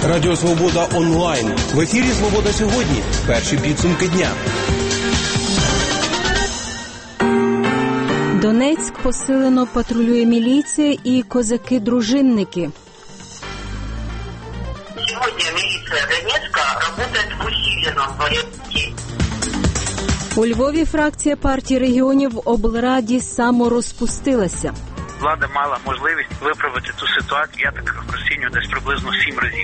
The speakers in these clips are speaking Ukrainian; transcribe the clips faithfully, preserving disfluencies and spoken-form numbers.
Радіо Свобода онлайн. В ефірі «Свобода сьогодні». Перші підсумки дня. Донецьк посилено патрулює міліція і козаки-дружинники. Сьогодні міліція Донецька працює в усиленому порядку. У Львові фракція партії регіонів в облраді саморозпустилася. Влада мала можливість виправити цю ситуацію, я так розцінюю, десь приблизно сім разів.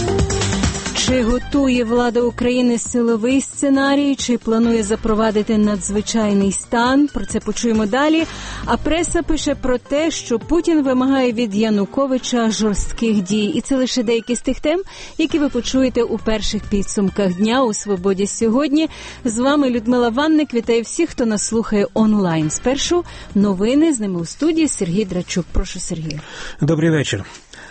Чи готує влада України силовий сценарій, чи планує запровадити надзвичайний стан? Про це почуємо далі. А преса пише про те, що Путін вимагає від Януковича жорстких дій. І це лише деякі з тих тем, які ви почуєте у перших підсумках дня у «Свободі сьогодні». З вами Людмила Ванник. Вітаю всіх, хто нас слухає онлайн. Спершу новини, з ними у студії Сергій Драчук. Прошу, Сергію. Добрий вечір.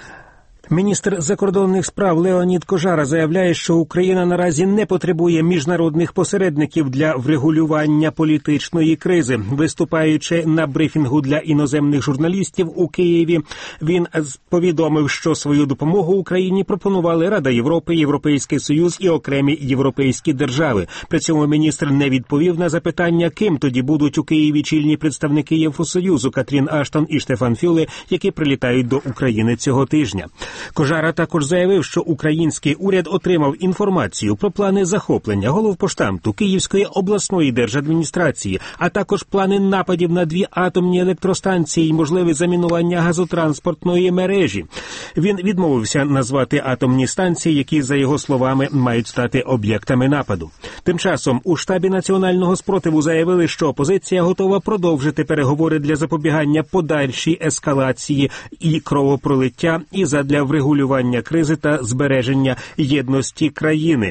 Міністр закордонних справ Леонід Кожара заявляє, що Україна наразі не потребує міжнародних посередників для врегулювання політичної кризи. Виступаючи на брифінгу для іноземних журналістів у Києві, він повідомив, що свою допомогу Україні пропонували Рада Європи, Європейський Союз і окремі європейські держави. При цьому міністр не відповів на запитання, ким тоді будуть у Києві чільні представники Євросоюзу Катрін Аштон і Штефан Фюле, які прилітають до України цього тижня. Кожара також заявив, що український уряд отримав інформацію про плани захоплення головпоштамту Київської обласної держадміністрації, а також плани нападів на дві атомні електростанції і можливе замінування газотранспортної мережі. Він відмовився назвати атомні станції, які, за його словами, мають стати об'єктами нападу. Тим часом у штабі національного спротиву заявили, що опозиція готова продовжити переговори для запобігання подальшій ескалації і кровопролиття і задля врегулювання кризи та збереження єдності країни.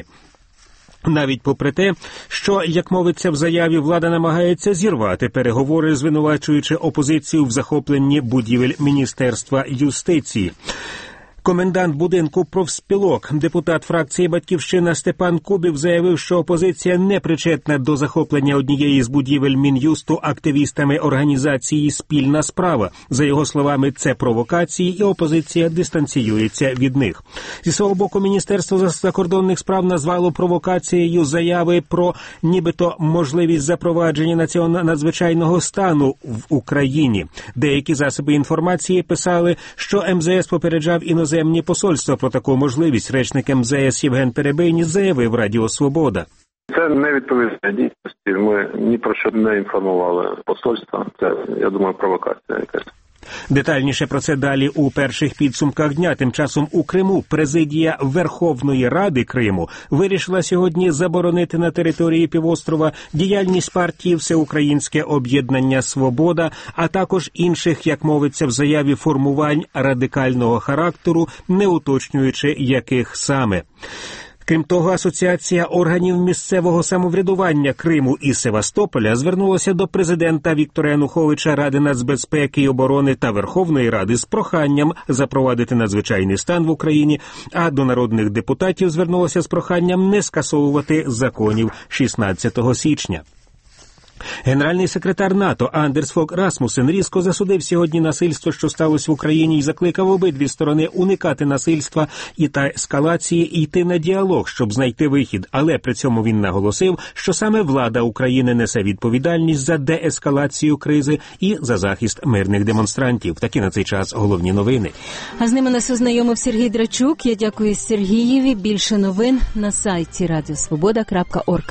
Навіть попри те, що, як мовиться в заяві, влада намагається зірвати переговори, звинувачуючи опозицію в захопленні будівель Міністерства юстиції. Комендант будинку профспілок, депутат фракції «Батьківщина» Степан Кубів заявив, що опозиція не причетна до захоплення однієї з будівель Мін'юсту активістами організації «Спільна справа». За його словами, це провокації, і опозиція дистанціюється від них. Зі свого боку, Міністерство закордонних справ назвало провокацією заяви про нібито можливість запровадження національного надзвичайного стану в Україні. Деякі засоби інформації писали, що ем зе ес попереджав іноземні Іноземні посольства про таку можливість. Речник ем зе ес Євген Перебийніс заявив Радіо Свобода. Це не відповідає дійсності. Ми ні про що не інформували посольства. Це, я думаю, провокація якась. Детальніше про це далі у перших підсумках дня. Тим часом у Криму президія Верховної Ради Криму вирішила сьогодні заборонити на території півострова діяльність партії «Всеукраїнське об'єднання Свобода», а також інших, як мовиться в заяві, формувань радикального характеру, не уточнюючи, яких саме. Крім того, Асоціація органів місцевого самоврядування Криму і Севастополя звернулася до президента Віктора Януковича, Ради нацбезпеки і оборони та Верховної Ради з проханням запровадити надзвичайний стан в Україні, а до народних депутатів звернулася з проханням не скасовувати законів шістнадцятого січня. Генеральний секретар НАТО Андерс Фог Расмусен різко засудив сьогодні насильство, що сталося в Україні, і закликав обидві сторони уникати насильства і та ескалації і йти на діалог, щоб знайти вихід. Але при цьому він наголосив, що саме влада України несе відповідальність за деескалацію кризи і за захист мирних демонстрантів. Такі на цей час головні новини. А з ними нас ознайомив Сергій Драчук. Я дякую Сергієві. Більше новин на сайті радіо свобода крапка орг.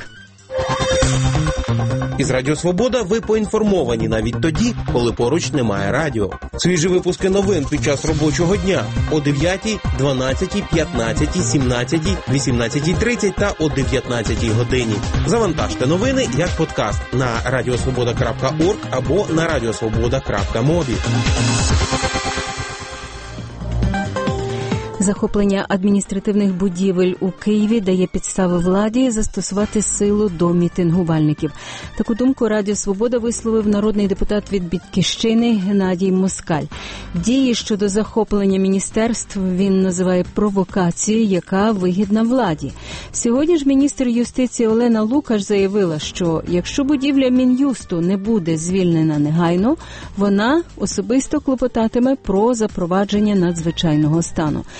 Із Радіо Свобода ви поінформовані навіть тоді, коли поруч немає радіо. Свіжі випуски новин під час робочого дня о дев'ятій, дванадцятій, п'ятнадцятій, сімнадцятій, вісімнадцятій тридцять та о дев'ятнадцятій годині. Завантажте новини як подкаст на радіо свобода крапка орг або на радіо свобода крапка мобі. Захоплення адміністративних будівель у Києві дає підстави владі застосувати силу до мітингувальників. Таку думку Радіо Свобода висловив народний депутат від «Батьківщини» Геннадій Москаль. Дії щодо захоплення міністерств він називає провокацією, яка вигідна владі. Сьогодні ж міністр юстиції Олена Лукаш заявила, що якщо будівля Мін'юсту не буде звільнена негайно, вона особисто клопотатиме про запровадження надзвичайного стану.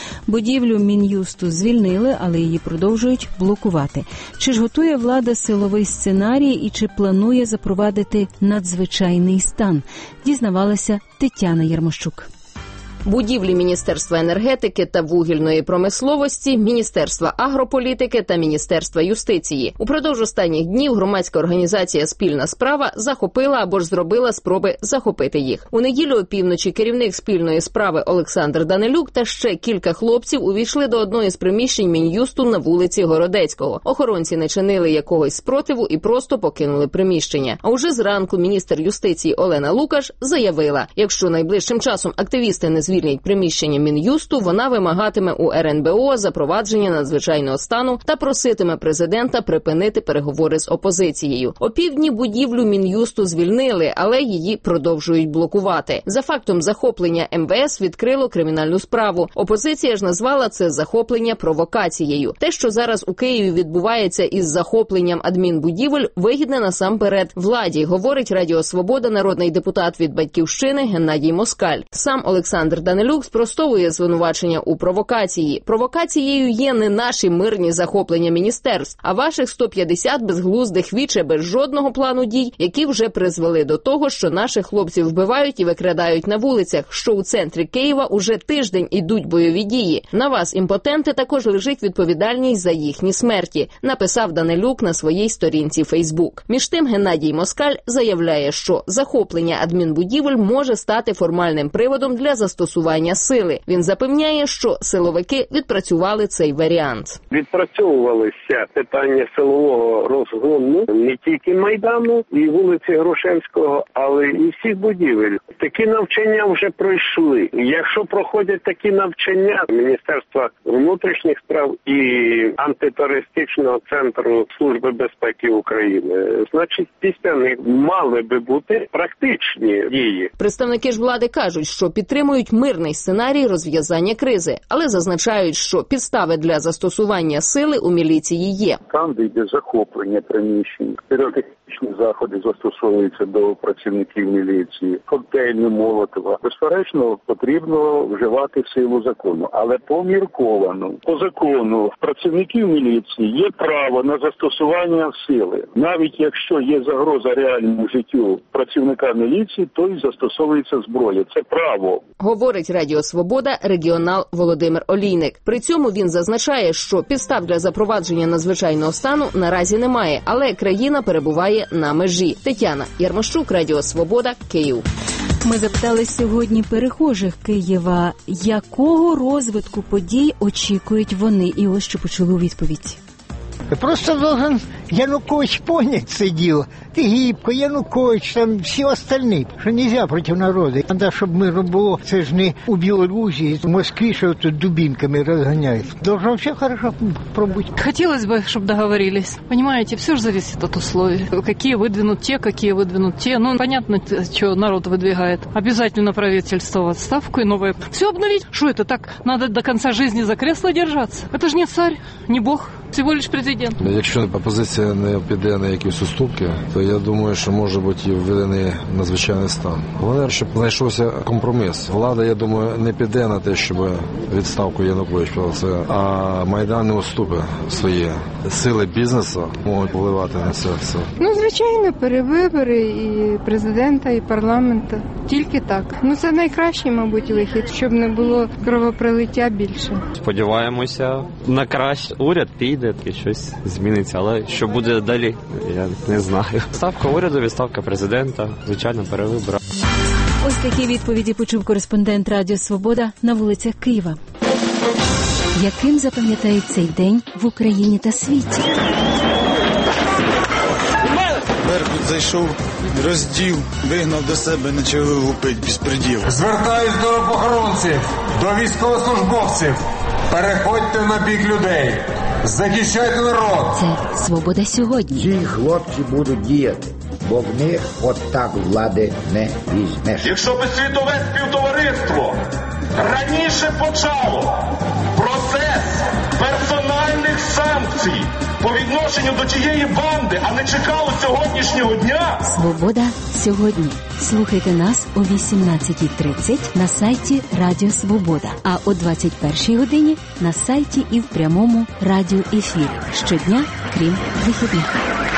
Будівлю Мін'юсту звільнили, але її продовжують блокувати. Чи ж готує влада силовий сценарій і чи планує запровадити надзвичайний стан? Дізнавалася Тетяна Ярмощук. Будівлі Міністерства енергетики та вугільної промисловості, Міністерства агрополітики та Міністерства юстиції. Упродовж останніх днів громадська організація «Спільна справа» захопила або ж зробила спроби захопити їх. У неділю опівночі керівник спільної справи Олександр Данилюк та ще кілька хлопців увійшли до одного з приміщень Мін'юсту на вулиці Городецького. Охоронці не чинили якогось спротиву і просто покинули приміщення. А уже зранку міністр юстиції Олена Лукаш заявила, якщо найближчим часом активісти не звільнять приміщення Мін'юсту, вона вимагатиме у ер ен бе о запровадження надзвичайного стану та проситиме президента припинити переговори з опозицією. Опівдні будівлю Мін'юсту звільнили, але її продовжують блокувати. За фактом захоплення ем ве ес відкрило кримінальну справу. Опозиція ж назвала це захоплення провокацією. Те, що зараз у Києві відбувається із захопленням адмінбудівель, вигідне насамперед владі, говорить Радіо Свобода народний депутат від «Батьківщини» Геннадій Москаль. Сам Олександр Данилюк спростовує звинувачення у провокації. Провокацією є не наші мирні захоплення міністерств, а ваших сто п'ятдесят безглуздих віче без жодного плану дій, які вже призвели до того, що наших хлопців вбивають і викрадають на вулицях, що у центрі Києва уже тиждень ідуть бойові дії. На вас, імпотенти, також лежить відповідальність за їхні смерті, написав Данилюк на своїй сторінці Фейсбук. Між тим Геннадій Москаль заявляє, що захоплення адмінбудівель може стати формальним приводом для застосування сили. Він запевняє, що силовики відпрацювали цей варіант. Відпрацьовувалися питання силового розгону не тільки Майдану і вулиці Грушевського, але і всіх будівель. Такі навчання вже пройшли. Якщо проходять такі навчання Міністерства внутрішніх справ і антитерористичного центру Служби безпеки України, значить після них мали би бути практичні дії. Представники ж влади кажуть, що підтримують мирний сценарій розв'язання кризи, але зазначають, що підстави для застосування сили у міліції є. Там, де йде захоплення приміщень, піротехнічні заходи застосовуються до працівників міліції, коктейльні, молотова. Безперечно, потрібно вживати силу закону, але помірковано. По закону працівників міліції є право на застосування сили. Навіть якщо є загроза реальному життю працівника міліції, то й застосовується зброя. Це право. Говорить Радіо Свобода регіонал Володимир Олійник. При цьому він зазначає, що підстав для запровадження надзвичайного стану наразі немає, але країна перебуває на межі. Тетяна Ярмощук, Радіо Свобода, Київ. Ми запитали сьогодні перехожих Києва, якого розвитку подій очікують вони. І ось що почули у відповідь. Просто должен Янукович понять це діло. Тигіпко, Янукович, там всі остальні, що нельзя проти народу. Треба, щоб мирно було. Це ж не у Білорусі, в Москві, що тут дубинками розганяють. Должно все хорошо пробути. Хотелось бы, чтобы договорились. Понимаете, все же зависит от условий. Какие выдвинут те, какие выдвинут те. Ну, понятно, что народ выдвигает. Обязательно правительство в отставку и новое. Все обновить. Что это так? Надо до конца жизни за кресло держаться. Это же не царь, не бог. Всього лиш президент. Якщо опозиція не піде на якісь уступки, то я думаю, що може бути і введений надзвичайний стан. Головне, щоб знайшовся компроміс. Влада, я думаю, не піде на те, щоб відставку Янукович провели, а Майдан не уступить свої сили бізнесу, можуть впливати на це все. Ну, звичайно, перевибори і президента, і парламенту. Тільки так. Ну, це найкращий, мабуть, вихід, щоб не було кровопролиття більше. Сподіваємося на краще. Уряд піде, і щось зміниться, але що буде далі, я не знаю. Відставка уряду, відставка президента, звичайно, перевибори. Ось такі відповіді почув кореспондент Радіо Свобода на вулицях Києва. Яким запам'ятають цей день в Україні та світі? Беркут зайшов, роздів, вигнав до себе, почав лупить безпреділ. Звертаюсь до охоронців, до військовослужбовців. Переходьте на бік людей. Захищайте народ. Це «Свобода сьогодні». Ці хлопці будуть діяти, бо в них от так влади не візьмеш. Якщо би світове співтовариство раніше почало процес персональних санкцій санкції по відношенню до тієї банди, а не чекало сьогоднішнього дня. Свобода сьогодні. Слухайте нас о вісімнадцятій тридцять на сайті Радіо Свобода, а о двадцять першій годині на сайті і в прямому радіоефірі. Щодня, крім вихідних.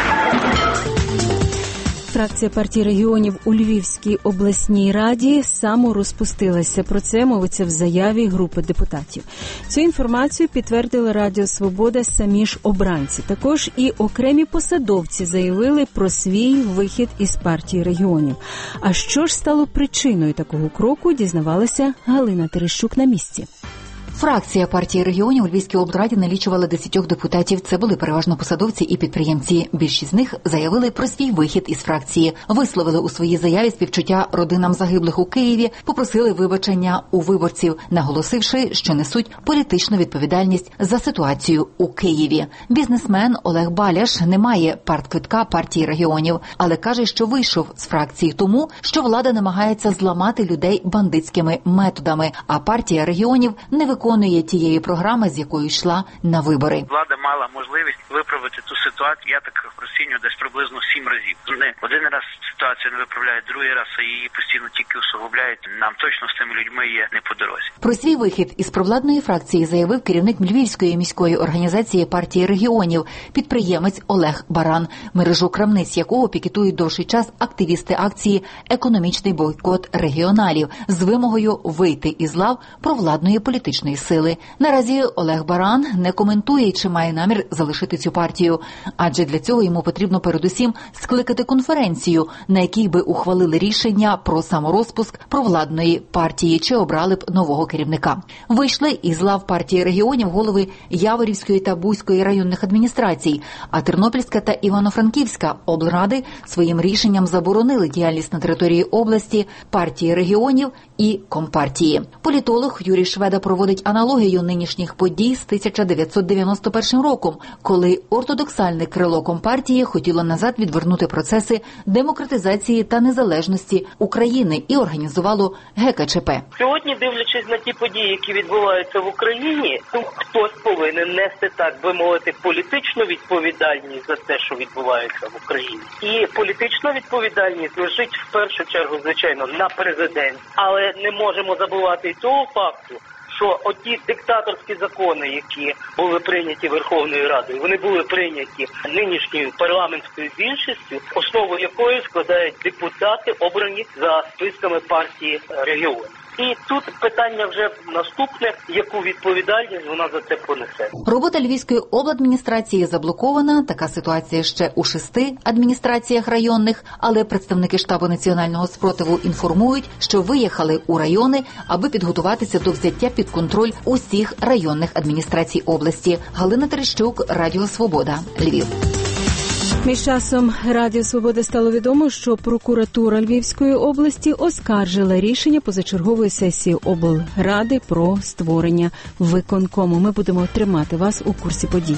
Фракція партії регіонів у Львівській обласній раді саморозпустилася. Про це мовиться в заяві групи депутатів. Цю інформацію підтвердили Радіо Свобода самі ж обранці. Також і окремі посадовці заявили про свій вихід із партії регіонів. А що ж стало причиною такого кроку, дізнавалася Галина Терещук на місці. Фракція партії регіонів у Львівській облраді налічувала десятьох депутатів. Це були переважно посадовці і підприємці. Більшість з них заявили про свій вихід із фракції. Висловили у своїй заяві співчуття родинам загиблих у Києві, попросили вибачення у виборців, наголосивши, що несуть політичну відповідальність за ситуацію у Києві. Бізнесмен Олег Баляш не має партквитка партії регіонів, але каже, що вийшов з фракції тому, що влада намагається зламати людей бандитськими методами, а партія регіонів не виконує виконує тієї програми, з якою йшла на вибори. Влада мала можливість виправити ту ситуацію, я так розцінюю, десь приблизно сім разів. Не один раз ситуацію не виправляють, другий раз її постійно тільки усугубляють. Нам точно з цими людьми є не по дорозі. Про свій вихід із провладної фракції заявив керівник Львівської міської організації партії регіонів, підприємець Олег Баран, мережу крамниць якого пікетують довший час активісти акції «Економічний бойкот регіоналів» з вимогою вийти із лав провладної політичної сили. Наразі Олег Баран не коментує, чи має намір залишити цю партію, адже для цього йому потрібно передусім скликати конференцію, на якій би ухвалили рішення про саморозпуск провладної партії чи обрали б нового керівника. Вийшли із лав партії регіонів голови Яворівської та Буської районних адміністрацій, а Тернопільська та Івано-Франківська облради своїм рішенням заборонили діяльність на території області, партії регіонів і компартії. Політолог Юрій Шведа проводить аналогію нинішніх подій з тисяча дев'ятсот дев'яносто першим роком, коли ортодоксальне крило компартії хотіло назад відвернути процеси демократизації та незалежності України і організувало ге ка че пе. Сьогодні, дивлячись на ті події, які відбуваються в Україні, то хтось повинен нести, так би мовити, політичну відповідальність за те, що відбувається в Україні. І політична відповідальність лежить в першу чергу, звичайно, на президенті. Але не можемо забувати й того факту, що оті диктаторські закони, які були прийняті Верховною Радою, вони були прийняті нинішньою парламентською більшістю, основу якої складають депутати, обрані за списками партії регіонів. І тут питання вже наступне, яку відповідальність вона за це понесе. Робота Львівської обладміністрації заблокована. Така ситуація ще у шести адміністраціях районних, але представники штабу національного спротиву інформують, що виїхали у райони, аби підготуватися до взяття під контроль усіх районних адміністрацій області. Галина Терещук, Радіо Свобода, Львів. Між часом Радіо Свобода стало відомо, що прокуратура Львівської області оскаржила рішення позачергової сесії облради про створення виконкому. Ми будемо тримати вас у курсі подій.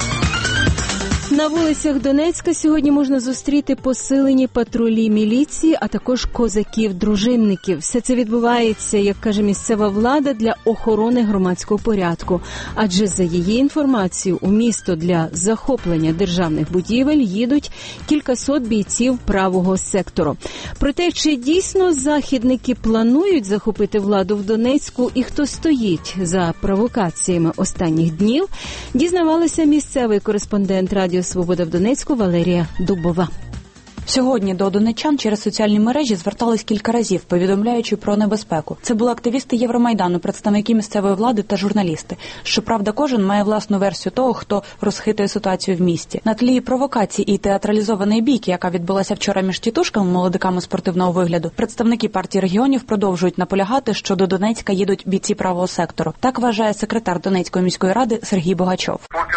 На вулицях Донецька сьогодні можна зустріти посилені патрулі міліції, а також козаків-дружинників. Все це відбувається, як каже місцева влада, для охорони громадського порядку. Адже за її інформацією, у місто для захоплення державних будівель їдуть кількасот бійців правого сектору. Про те, чи дійсно західники планують захопити владу в Донецьку і хто стоїть за провокаціями останніх днів, дізнавалася місцевий кореспондент Радіо Свобода в Донецьку Валерія Дубова. Сьогодні до донеччан через соціальні мережі звертались кілька разів, повідомляючи про небезпеку. Це були активісти Євромайдану, представники місцевої влади та журналісти. Щоправда, кожен має власну версію того, хто розхитує ситуацію в місті. На тлі провокацій і театралізованої бійки, яка відбулася вчора між тітушками, молодиками спортивного вигляду, представники партії регіонів продовжують наполягати, що до Донецька їдуть бійці правого сектору. Так вважає секретар Донецької міської ради Сергій Богачов.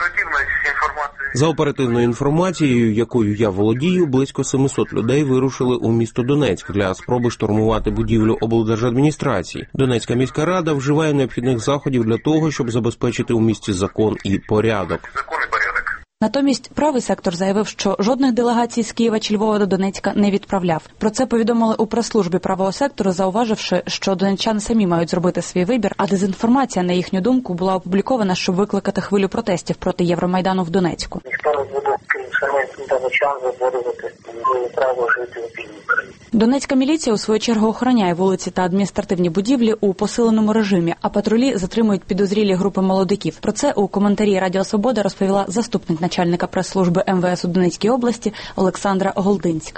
За оперативною інформацією, якою я володію, близько сімсот людей вирушили у місто Донецьк для спроби штурмувати будівлю облдержадміністрації. Донецька міська рада вживає необхідних заходів для того, щоб забезпечити у місті закон і порядок. Натомість правий сектор заявив, що жодних делегацій з Києва чи Львова до Донецька не відправляв. Про це повідомили у прес-службі правого сектору, зауваживши, що донеччани самі мають зробити свій вибір, а дезінформація, на їхню думку, була опублікована, щоб викликати хвилю протестів проти Євромайдану в Донецьку. Ніхто не буде, крім самих донеччан, заборювати право жити в вільній країні. Донецька міліція, у свою чергу, охороняє вулиці та адміністративні будівлі у посиленому режимі, а патрулі затримують підозрілі групи молодиків. Про це у коментарі Радіо Свобода розповіла заступник начальника прес-служби ем ве ес у Донецькій області Олександра Голдинська.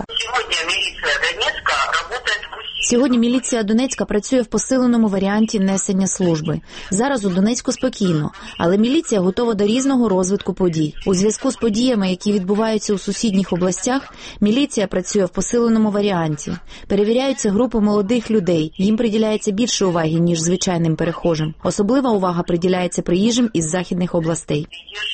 Сьогодні міліція Донецька працює в посиленому варіанті несення служби. Зараз у Донецьку спокійно, але міліція готова до різного розвитку подій. У зв'язку з подіями, які відбуваються у сусідніх областях, міліція працює в посиленому варіанті. Перевіряються групи молодих людей, їм приділяється більше уваги, ніж звичайним перехожим. Особлива увага приділяється приїжджим із західних областей.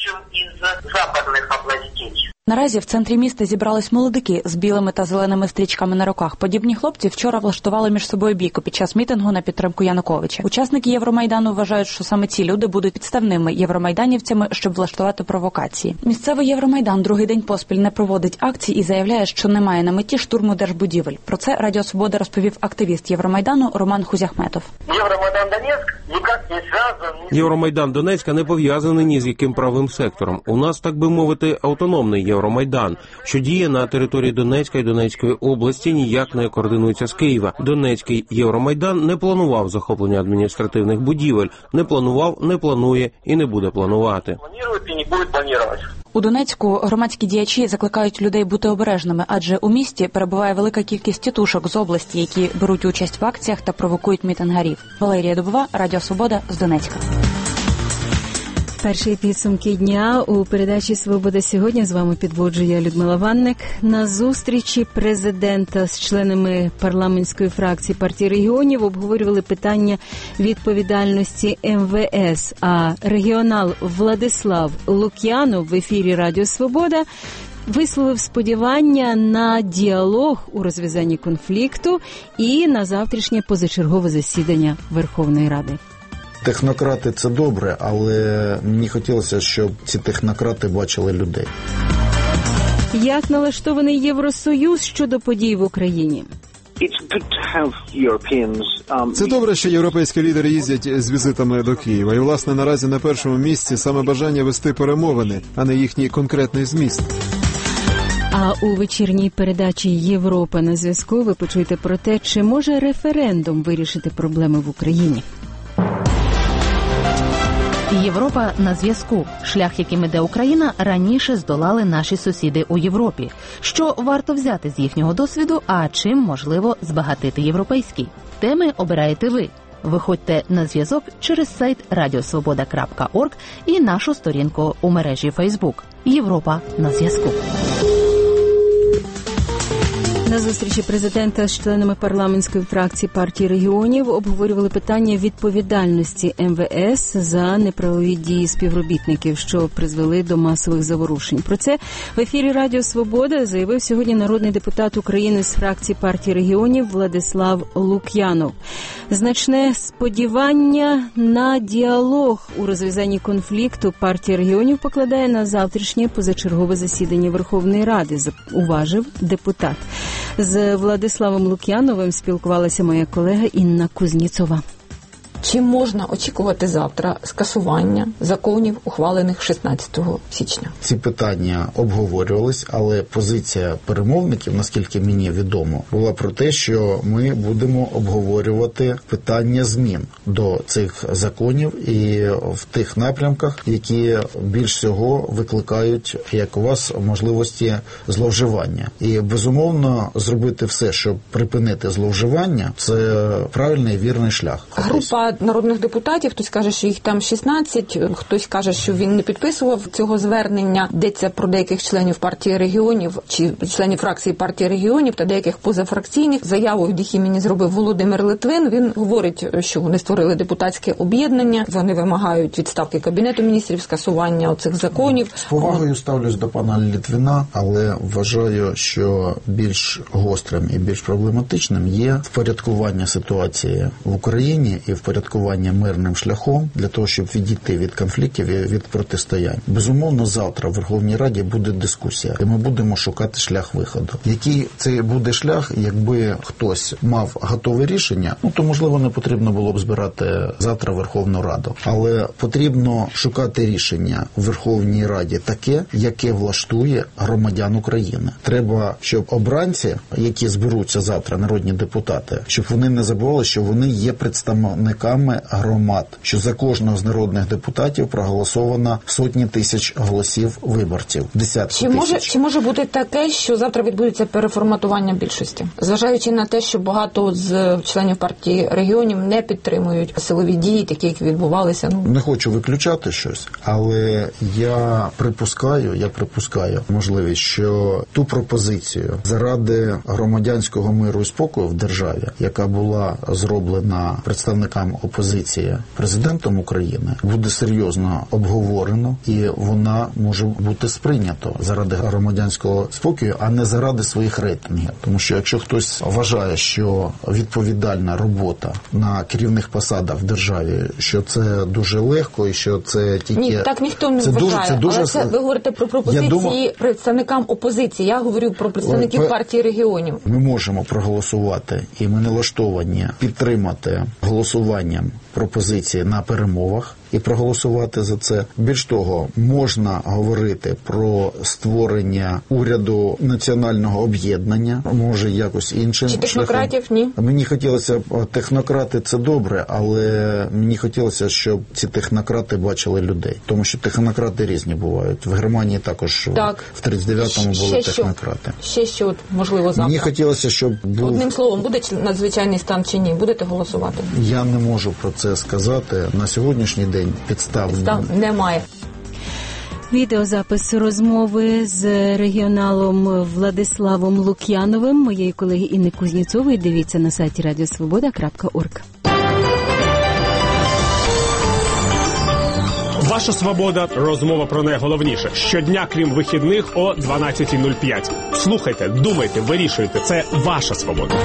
Наразі в центрі міста зібрались молодики з білими та зеленими стрічками на руках. Подібні хлопці вчора влаштували між собою бійку під час мітингу на підтримку Януковича. Учасники Євромайдану вважають, що саме ці люди будуть підставними євромайданівцями, щоб влаштувати провокації. Місцевий Євромайдан другий день поспіль не проводить акцій і заявляє, що не має на меті штурму держбудівель. Про це Радіо Свобода розповів активіст Євромайдану Роман Хузяхметов. Євромайдан Донецьк ніяк не зв'язаний. Євромайдан Донецька не пов'язаний ні з яким правим сектором. У нас, так би мовити, автономний Євромайдан, що діє на території Донецька і Донецької області, ніяк не координується з Києва. Донецький Євромайдан не планував захоплення адміністративних будівель, не планував, не планує і не буде планувати. У Донецьку громадські діячі закликають людей бути обережними, адже у місті перебуває велика кількість тітушок з області, які беруть участь в акціях та провокують мітингарів. Валерія Дубова, Радіо Свобода з Донецька. Перші підсумки дня у передачі «Свобода сьогодні» з вами підводжує Людмила Ванник. На зустрічі президента з членами парламентської фракції партії регіонів обговорювали питання відповідальності ем ве ес, а регіонал Владислав Лук'янов в ефірі «Радіо Свобода» висловив сподівання на діалог у розв'язанні конфлікту і на завтрашнє позачергове засідання Верховної Ради. Технократи – це добре, але мені хотілося, щоб ці технократи бачили людей. Як налаштований Євросоюз щодо подій в Україні? Це добре, що європейські лідери їздять з візитами до Києва. І, власне, наразі на першому місці саме бажання вести перемовини, а не їхній конкретний зміст. А у вечірній передачі «Європа на зв'язку» ви почуєте про те, чи може референдум вирішити проблеми в Україні. Європа на зв'язку. Шлях, яким іде Україна, раніше здолали наші сусіди у Європі. Що варто взяти з їхнього досвіду, а чим можливо збагатити європейський? Теми обираєте ви. Виходьте на зв'язок через сайт радіосвобода крапка орг і нашу сторінку у мережі Фейсбук. Європа на зв'язку. На зустрічі президента з членами парламентської фракції партії регіонів обговорювали питання відповідальності ем ве ес за неправові дії співробітників, що призвели до масових заворушень. Про це в ефірі Радіо Свобода заявив сьогодні народний депутат України з фракції партії регіонів Владислав Лук'янов. Значне сподівання на діалог у розв'язанні конфлікту партія регіонів покладає на завтрашнє позачергове засідання Верховної Ради, уважив депутат. З Владиславом Лук'яновим спілкувалася моя колега Інна Кузніцова. Чи можна очікувати завтра скасування законів, ухвалених шістнадцятого січня? Ці питання обговорювались, але позиція перемовників, наскільки мені відомо, була про те, що ми будемо обговорювати питання змін до цих законів і в тих напрямках, які більш всього викликають, як у вас, можливості зловживання. І, безумовно, зробити все, щоб припинити зловживання, це правильний і вірний шлях. Група народних депутатів, хтось каже, що їх там шістнадцять, хтось каже, що він не підписував цього звернення. Йдеться про деяких членів партії регіонів чи членів фракції партії регіонів та деяких позафракційних. Заяву від імені зробив Володимир Литвин. Він говорить, що вони створили депутатське об'єднання, вони вимагають відставки Кабінету міністрів, скасування оцих законів. З повагою ставлюсь до пана Литвина, але вважаю, що більш гострим і більш проблематичним є впорядкування ситуації в Україні і впорядкування упорядкування мирним шляхом, для того, щоб відійти від конфліктів і від протистоянь. Безумовно, завтра в Верховній Раді буде дискусія, і ми будемо шукати шлях виходу. Який це буде шлях, якби хтось мав готове рішення, ну то, можливо, не потрібно було б збирати завтра Верховну Раду. Але потрібно шукати рішення в Верховній Раді таке, яке влаштує громадян України. Треба, щоб обранці, які зберуться завтра, народні депутати, щоб вони не забували, що вони є представниками громад, що за кожного з народних депутатів проголосовано сотні тисяч голосів виборців, десятки чи тисяч. Може, чи може бути таке, що завтра відбудеться переформатування більшості? Зважаючи на те, що багато з членів партії регіонів не підтримують силові дії, такі, які відбувалися. Ну. Не хочу виключати щось, але я припускаю, я припускаю можливість, що ту пропозицію заради громадянського миру і спокою в державі, яка була зроблена представникам опозиції президентом України, буде серйозно обговорено і вона може бути сприйнята заради громадянського спокою, а не заради своїх рейтингів. Тому що якщо хтось вважає, що відповідальна робота на керівних посадах в державі, що це дуже легко і що це тільки... Ні, так ніхто не це вважає. Дуже, це дуже... Але це ви говорите про пропозиції думав... представникам опозиції. Я говорю про представників ви... партії регіонів. Ми можемо проголосувати і ми налаштовані підтримати голосуванням пропозиції на перемовах і проголосувати за це. Більш того, можна говорити про створення уряду національного об'єднання, може якось іншим чи технократів, шляхом. Ні? Мені хотілося, технократи це добре, але мені хотілося, щоб ці технократи бачили людей. Тому що технократи різні бувають. В Германії також так. в тридцять дев'ятому були ще технократи. Що? Ще що, можливо, завтра? Мені хотілося, щоб був... Одним словом, буде надзвичайний стан чи ні? Будете голосувати? Я не можу про це сказати. На сьогоднішній день підстав, підстав немає. Відеозапис розмови з регіоналом Владиславом Лук'яновим моєї колеги Інни Кузніцової дивіться на сайті радіосвобода крапка орг. Ваша свобода. Розмова про найголовніше. Щодня, крім вихідних, о дванадцята нуль п'ять. Слухайте, думайте, вирішуйте. Це ваша свобода.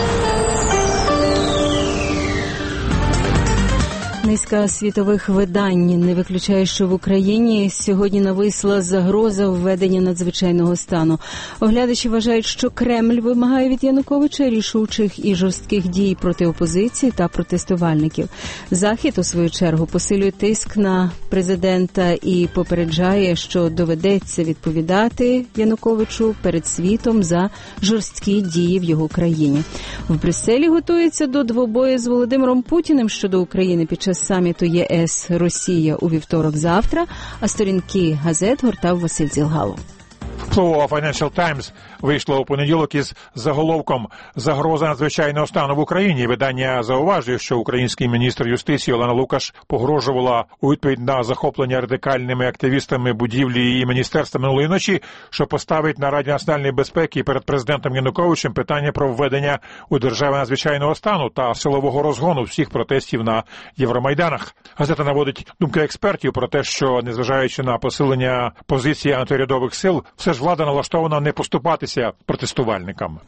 Низка світових видань не виключає, що в Україні сьогодні нависла загроза введення надзвичайного стану. Оглядачі вважають, що Кремль вимагає від Януковича рішучих і жорстких дій проти опозиції та протестувальників. Захід, у свою чергу, посилює тиск на президента і попереджає, що доведеться відповідати Януковичу перед світом за жорсткі дії в його країні. В Брюсселі готується до двобою з Володимиром Путіним щодо України під час саміту ЄС Росія у вівторок завтра, а сторінки газет гортав Василь Зілгалов. Слово Financial Times вийшло у понеділок із заголовком «Загроза надзвичайного стану в Україні». Видання зауважує, що український міністр юстиції Олена Лукаш погрожувала у відповідь на захоплення радикальними активістами будівлі її міністерства минулої ночі, що поставить на Раді національної безпеки перед президентом Януковичем питання про введення у державі надзвичайного стану та силового розгону всіх протестів на Євромайданах. Газета наводить думки експертів про те, що, незважаючи на посилення позиції антиурядових сил, все ж влада налаштована не поступатися протестувальникам.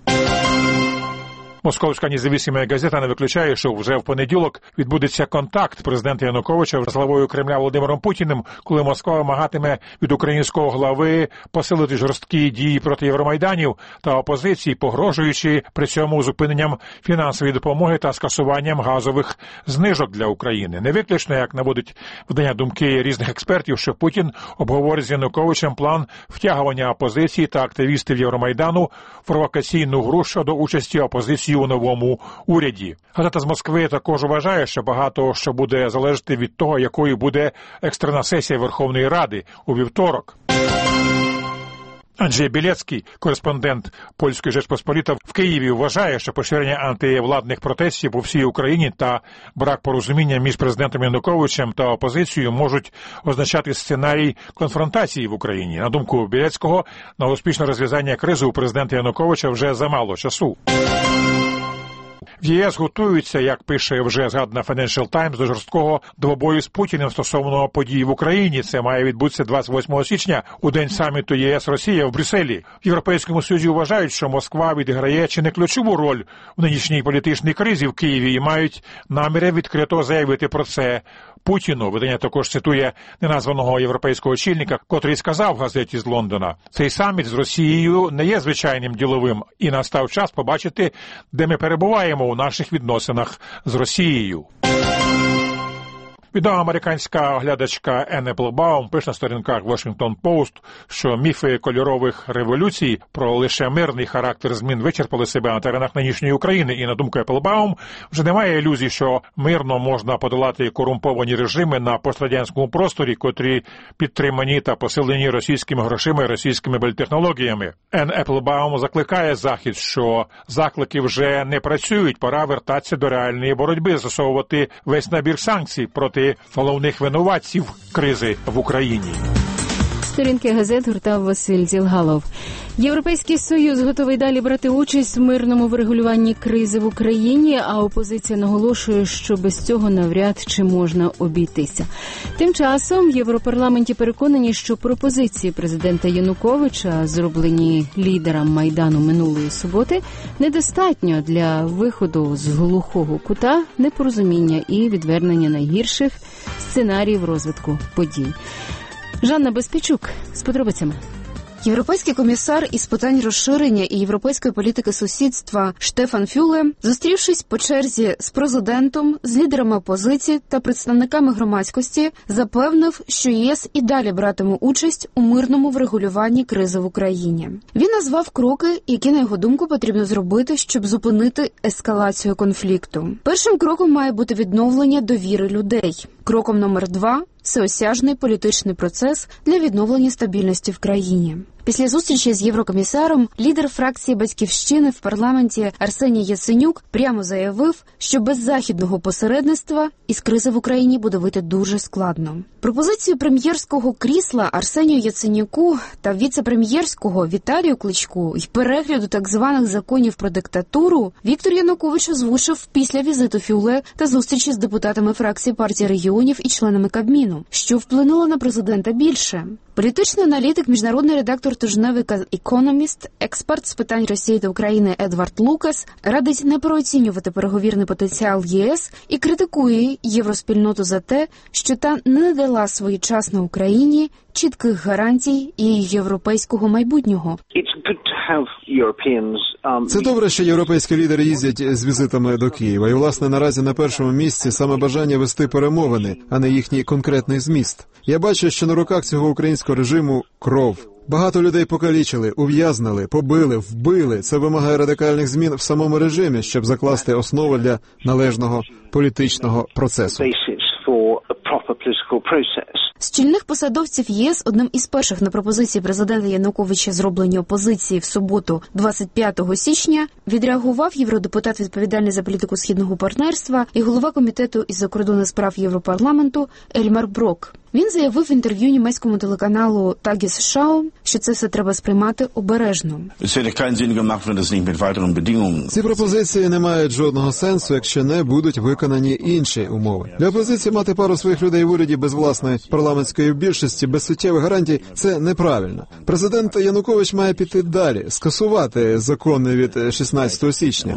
Московська независима газета не виключає, що вже в понеділок відбудеться контакт президента Януковича з главою Кремля Володимиром Путіним, коли Москва вимагатиме від українського глави посилити жорсткі дії проти Євромайданів та опозиції, погрожуючи при цьому зупиненням фінансової допомоги та скасуванням газових знижок для України. Не виключно, як наводить видання думки різних експертів, що Путін обговорить з Януковичем план втягування опозиції та активістів Євромайдану в провокаційну гру щодо участі опозиції у новому уряді. Газета з Москви також вважає, що багато що буде залежати від того, якою буде екстрена сесія Верховної Ради у вівторок. Анджей Білецький, кореспондент Польської Жечпосполітої в Києві, вважає, що поширення антивладних протестів у всій Україні та брак порозуміння між президентом Януковичем та опозицією можуть означати сценарій конфронтації в Україні. На думку Білецького, на успішне розв'язання кризи у президента Януковича вже замало часу. В ЄС готуються, як пише вже згадана Financial Times, до жорсткого двобою з Путіним стосовно подій в Україні. Це має відбутися двадцять восьмого січня, у день саміту ЄС-Росія в Брюсселі. В Європейському Союзі вважають, що Москва відіграє чи не ключову роль в нинішній політичній кризі в Києві і мають наміри відкрито заявити про це Путіну. Видання також цитує неназваного європейського очільника, котрий сказав в газеті з Лондона: цей саміт з Росією не є звичайним діловим, і настав час побачити, де ми перебуваємо у наших відносинах з Росією. Відома американська оглядачка Енн Еплбаум пише на сторінках Washington Post, що міфи кольорових революцій про лише мирний характер змін вичерпали себе на теренах нинішньої України. І, на думку Еплбаум, вже немає ілюзій, що мирно можна подолати корумповані режими на пострадянському просторі, котрі підтримані та посилені російськими грошима і російськими бельтехнологіями. Енн Еплбаум закликає Захід, що заклики вже не працюють, пора вертатися до реальної боротьби, застосовувати весь набір санкцій проти головних винуватців кризи в Україні. Сторінки газет гуртав Василь Зілгалов. Європейський Союз готовий далі брати участь в мирному врегулюванні кризи в Україні, а опозиція наголошує, що без цього навряд чи можна обійтися. Тим часом в Європарламенті переконані, що пропозиції президента Януковича, зроблені лідерам Майдану минулої суботи, недостатньо для виходу з глухого кута, непорозуміння і відвернення найгірших сценаріїв розвитку подій. Жанна Безпечук з подробицями. Європейський комісар із питань розширення і європейської політики сусідства Штефан Фюле, зустрівшись по черзі з президентом, з лідерами опозиції та представниками громадськості, запевнив, що ЄС і далі братиме участь у мирному врегулюванні кризи в Україні. Він назвав кроки, які, на його думку, потрібно зробити, щоб зупинити ескалацію конфлікту. Першим кроком має бути відновлення довіри людей. Кроком номер два – всеосяжний політичний процес для відновлення стабільності в країні. Після зустрічі з єврокомісаром лідер фракції «Батьківщини» в парламенті Арсеній Яценюк прямо заявив, що без західного посередництва із кризи в Україні буде вийти дуже складно. Пропозицію прем'єрського крісла Арсенію Яценюку та віце-прем'єрського Віталію Кличку й перегляду так званих законів про диктатуру Віктор Янукович озвучив після візиту Фюле та зустрічі з депутатами фракції партії регіонів і членами Кабміну, що вплинуло на президента більше. Політичний аналітик, міжнародний редактор тижневика «Економіст», експерт з питань Росії та України Едвард Лукас радить не переоцінювати переговірний потенціал ЄС і критикує євроспільноту за те, що та не надала своєчасно Україні чітких гарантій її європейського майбутнього. Це добре, що європейські лідери їздять з візитами до Києва. І, власне, наразі на першому місці саме бажання вести перемовини, а не їхній конкретний зміст. Я бачу, що на руках цього українського режиму кров. Багато людей покалічили, ув'язнили, побили, вбили. Це вимагає радикальних змін в самому режимі, щоб закласти основу для належного політичного процесу. З чільних посадовців ЄС одним із перших на пропозиції президента Януковича зроблені опозиції в суботу, двадцять п'ятого січня, відреагував євродепутат, відповідальний за політику східного партнерства і голова комітету із закордонних справ Європарламенту Ельмар Брок. Він заявив в інтерв'ю німецькому телеканалу Tagesschau, що це все треба сприймати обережно. Ці пропозиції не мають жодного сенсу, якщо не будуть виконані інші умови. Для опозиції мати пару своїх людей в уряді без власної парламентської більшості, без суттєвих гарантій – це неправильно. Президент Янукович має піти далі, скасувати закони від шістнадцятого січня.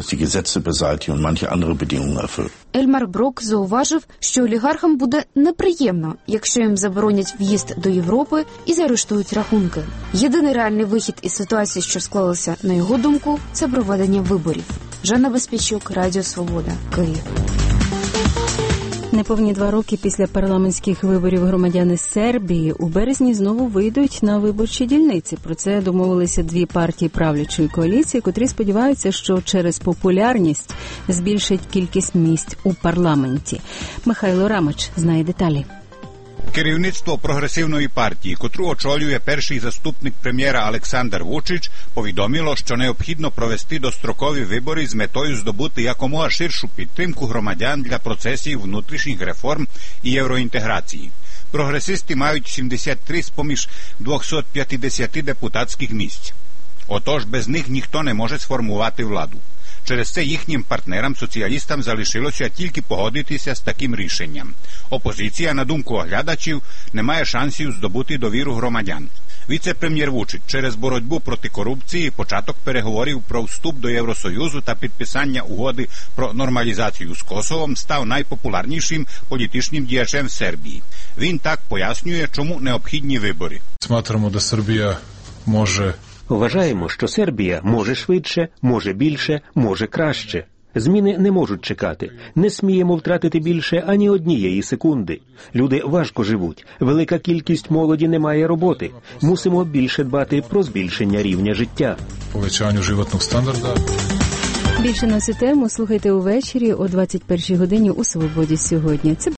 Ельмар Брок зауважив, що олігархам буде неприємно, якщо їм заборонять в'їзд до Європи і заарештують рахунки. Єдиний реальний вихід із ситуації, що склалася, на його думку, це проведення виборів. Жанна Безпечук, Радіо Свобода, Київ. Неповні два роки після парламентських виборів громадяни Сербії у березні знову вийдуть на виборчі дільниці. Про це домовилися дві партії правлячої коаліції, котрі сподіваються, що через популярність збільшать кількість місць у парламенті. Михайло Рамач знає деталі. Керівництво прогресивної партії, котру очолює перший заступник прем'єра Олександр Вучич, повідомило, що необхідно провести дострокові вибори з метою здобути якомога ширшу підтримку громадян для процесів внутрішніх реформ і євроінтеграції. Прогресисти мають сімдесят три з-поміж двохсот п'ятдесят депутатських місць. Отож, без них ніхто не може сформувати владу. Через це їхнім партнерам-соціалістам залишилося тільки погодитися з таким рішенням. Опозиція, на думку оглядачів, не має шансів здобути довіру громадян. Віце-прем'єр Вучич через боротьбу проти корупції, початок переговорів про вступ до Євросоюзу та підписання угоди про нормалізацію з Косовом став найпопулярнішим політичним діячем в Сербії. Він так пояснює, чому необхідні вибори. Смотримо, де Сербія може... Вважаємо, що Сербія може швидше, може більше, може краще. Зміни не можуть чекати. Не сміємо втратити більше ані однієї секунди. Люди важко живуть. Велика кількість молоді не має роботи. Мусимо більше дбати про збільшення рівня життя. Повищенню животного стандарду. Більше на цю тему слухайте увечері о двадцять першій годині у «Свободі сьогодні». Це